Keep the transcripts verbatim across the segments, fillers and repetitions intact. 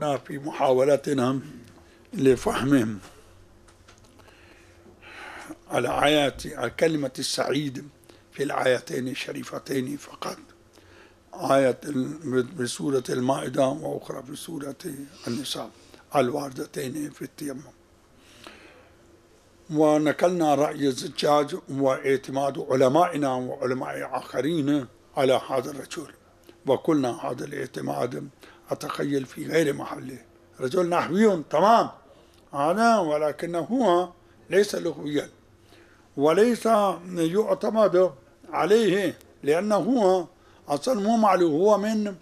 توقفنا في محاولتنا لفهم الآيات الكلمة السعيد في الآيتين الشريفتين فقط، آية بسورة المائدة وأخرى في سورة النساء الواردتين في التيمم. ونقلنا رأي الزجاج واعتماد علمائنا وعلماء آخرين على هذا الرجل، وقلنا هذا الاعتماد أتخيل في غير محله، رجل نحوي تمام هذا، ولكنه هو ليس لغويا وليس يعتمد عليه، لأنه هو أصلا مو معلوم، هو من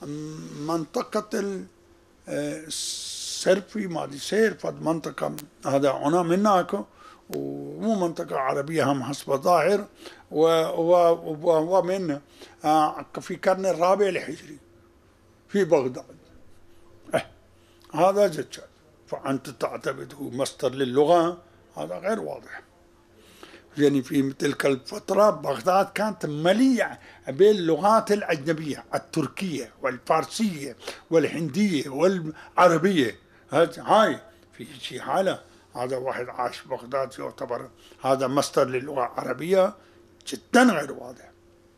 منطقة السرفي ما دي سير منطقة هذا هنا منك، ومو منطقة عربية هم حسب الظاهر، وهو من في القرن الرابع الهجري في بغداد. اه هذا زجاج، فأنت تعتبره مصدر للغة، هذا غير واضح. يعني في تلك الفترة بغداد كانت مليئة باللغات الأجنبية، التركية والفارسية والهندية والعربية، هاي في شيء حالة. هذا واحد عاش بغداد يعتبر هذا مصدر للغة العربية جدا غير واضح.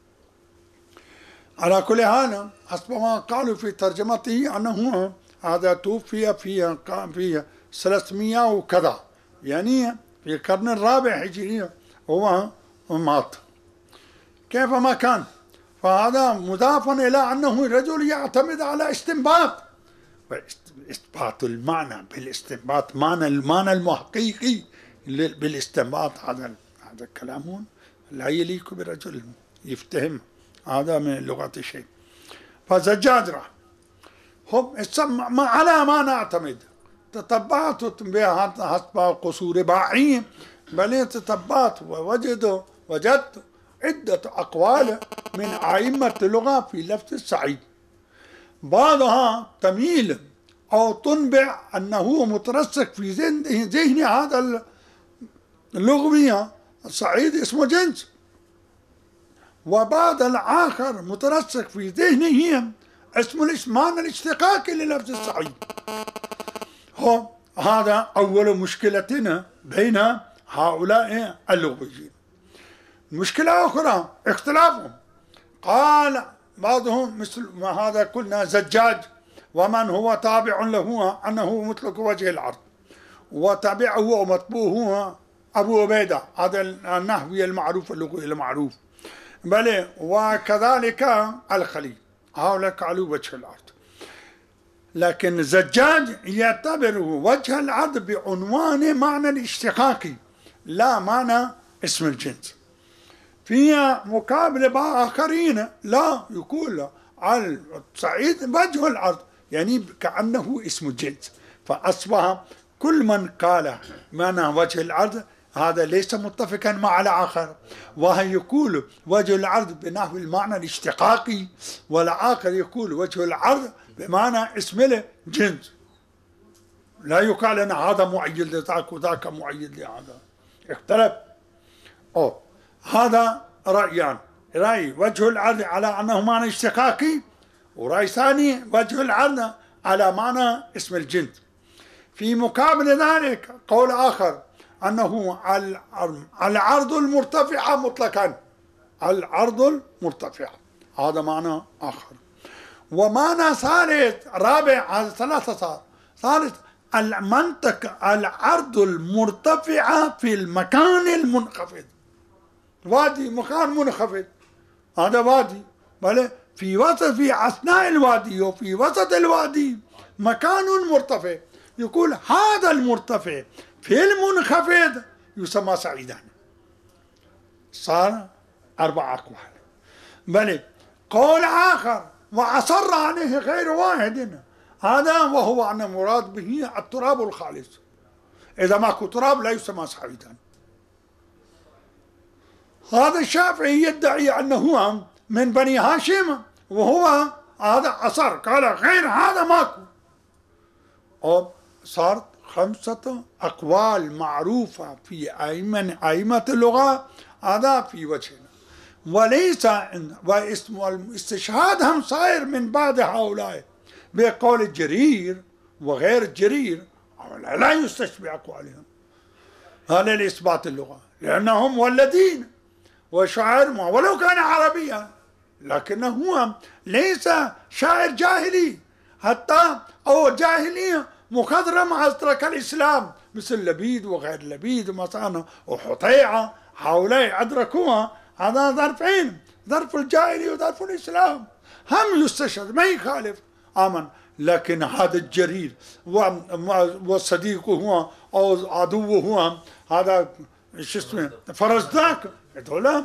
على كل حال حسب ما قالوا في ترجمته أنه هذا توفي في في ثلاثمئة وكذا، يعني في القرن الرابع هجري هو مات كيفما كان. فهذا مضافا إلى أنه رجل يعتمد على استنباط، وإثبات المعنى بالاستنباط، معنى المعنى الحقيقي بالاستنباط، هذا هذا كلام لا يليق برجل يفتهم هذا من لغة الشيء. فزجاج هم ما على ما نعتمد، تتبعت بها حسب قصور باعي، بل تتبعت ووجدوا وجدت عدة أقوال من أئمة اللغة في لفظ السعيد، بعضها تميل أو تنبع أنه مترسخ في ذهن هذا اللغوي السعيد اسمه جنس، وبعض الآخر مترسخ في ذهنه اسم الاسمان الاشتقاقي للفظ السعيد. هو هذا أول مشكلتنا بين هؤلاء اللغويين. مشكلة أخرى اختلافهم، قال بعضهم مثل ما هذا قلنا زجاج ومن هو تابع له أنه مطلق وجه العرض، وتابعه ومتبوه أبو عبيدة هذا النحوي المعروف اللغوي المعروف، بل وكذلك الخليل، هؤلاء قالوا وجه العرض. لكن الزجاج يعتبر وجه العرض بعنوان معنى الاشتقاقي لا معنى اسم الجنس. في مقابل بعض آخرين لا يقول على السعيد وجه العرض، يعني كأنه اسم الجنس، فأصبح كل من قال معنى وجه العرض هذا ليس متفقا مع الآخر، وهو يقول وجه العرض بنحو المعنى الاشتقاقي، والآخر يقول وجه العرض بمعنى اسم الجنس. لا يقال أن هذا معيد لذاك وذاك معيد لهذا، اختلف. أو هذا رأيان، رأي وجه العرض على أنه معنى اشتقاقي، ورأي ثاني وجه العرض على معنى اسم الجنس. في مقابل ذلك قول آخر أنه العرض المرتفعة مطلقا، العرض المرتفعة هذا معنى آخر. ومعنى ثالث رابع، هذا ثلاثة صار ثالث المنطق العرض المرتفعة في المكان المنخفض، وادي مكان منخفض، هذا وادي، بل في وسط في أثناء الوادي وفي وسط الوادي مكان مرتفع، يقول هذا المرتفع في المنخفض يسمى سعيدا. صار أربع أقوال. بل قول آخر وأصر عليه غير واحد، هذا وهو أن مراد به التراب الخالص، إذا ماكو تراب لا يسمى سعيدا. هذا الشافعي يدعي أنه من بني هاشم، وهو هذا أصر قال غير هذا ماكو. صارت خمسة أقوال معروفة في أئمة أئمة اللغة، هذا في وجهنا، وليس واسم الاستشهاد هم صاير من بعد هؤلاء بقول الجرير وغير الجرير لا يستشبه أقوالهم. هذا لإثبات اللغة، لأنهم مولدين وشاعر ولو كان عربيا، لكنه هو ليس شاعر جاهلي حتى أو جاهلية مخضرم أترك الإسلام، مثل لبيد وغير لبيد مثلا وحطيعة، هؤلاء أدركوها. هذا ظرفين، ظرف الجاهلي وظرف الإسلام، هم يستشهد ما يخالف آمن. لكن هذا الجرير وصديقه هو أو عدوه هو هذا شو اسمه فرزداق، هذول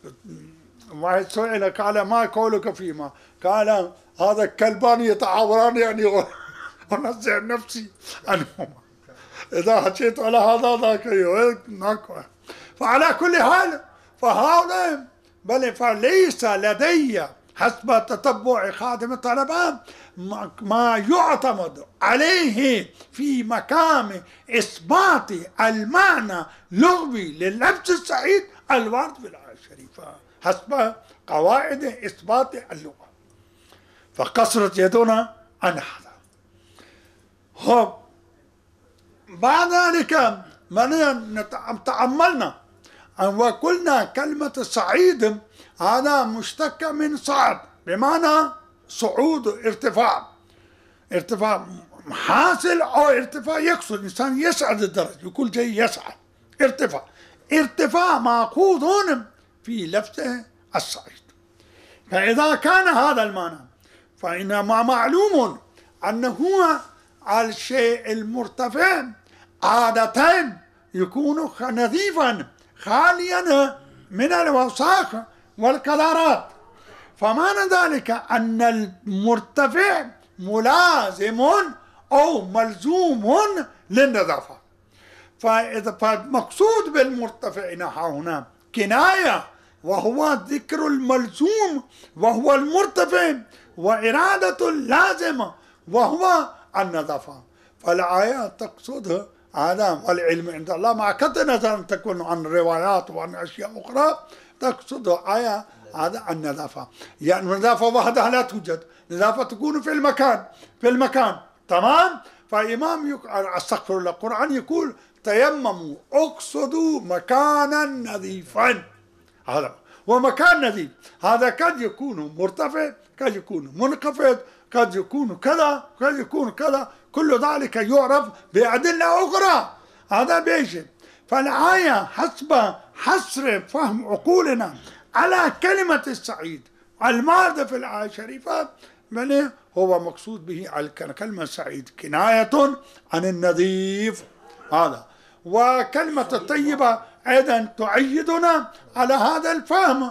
واحد سئل قال ما قولك فيما؟ قال هذا الكلبان يتعاوران يعني ونزع نفسي عنهما، إذا حكيت على هذا ذاك ناكو. فعلى كل حال فهذا بل فليس لدي حسب تتبع خادم الطلبة ما يعتمد عليه في مقام إثبات المعنى اللغوي لللفظ السعيد الوارد في الآية الشريفة حسب قواعد إثبات اللغة. فقصرت يدنا عن هذا. هو بعد ذلك من تأملنا وقلنا كلمة الصعيد هذا مشتق من صعد بمعنى صعود، ارتفاع، ارتفاع حاصل أو ارتفاع يقصد الإنسان يسعد الدرجة، يقول جاي يسعد، ارتفاع، ارتفاع مأخوذ في لفظه الصعيد. فإذا كان هذا المعنى فإن معلوم أنه الشيء المرتفع عادة يكون نظيفا خاليا من الأوساخ والقذارات. فمعنى ذلك أن المرتفع ملازم أو ملزوم للنظافة. فإذا فالمقصود بالمرتفع هنا كناية، وهو ذكر الملزوم وهو المرتفع، وإرادة اللازمة وهو النظافة. فالآية تقصد هذا، والعلم عند الله مع قطع نظر تكون عن روايات وعن أشياء أخرى، تقصد آية هذا النظافة. يعني النظافة وحدها لا توجد، نظافة تكون في المكان، في المكان تمام. فإمام يق... استغفر الله، القرآن يقول تيمموا اقصدوا مكانا نظيفا، هذا ومكان نظيف هذا قد يكون مرتفع، قد يكون منخفض، قد يكون كذا، قد يكون كذا، كل ذلك يعرف بأدلة أخرى. هذا بيجي. فالآية حسب حصر فهم عقولنا على كلمة السعيد الماردة في الآية الشريفة من هو مقصود به الكلمة السعيد كناية عن النظيف هذا. وكلمة الطيبة أيضا تعيدنا على هذا الفهم.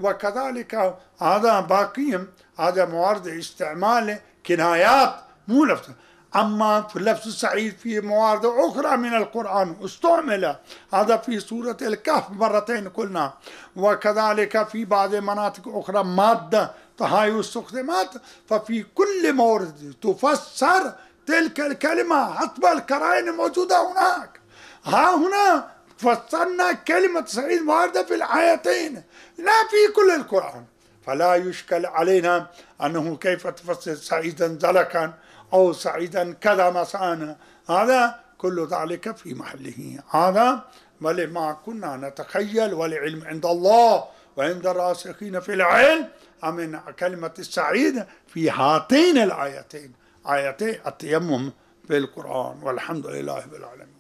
وكذلك هذا باقي، هذا موارد استعمال كنايات مو لفظ. أما في اللفظ السعيد في موارد أخرى من القرآن استعمل، هذا في سورة الكهف مرتين قلنا، وكذلك في بعض مناطق أخرى مادة تهاي استخدامات. ففي كل مورد تفسر تلك الكلمة حسب القرائن الموجودة هناك. ها هنا فسرنا كلمة سعيد واردة في الآيتين لا في كل القرآن. فلا يشكل علينا أنه كيف تفسر سعيدا زلكا أو سعيدا كذا مثلا، هذا كل ذلك في محله. هذا ولما كنا نتخيل، والعلم عند الله وعند الراسخين في العلم من كلمة السعيد في هاتين الآيتين، آيتي التيمم في القرآن. والحمد لله رب العالمين.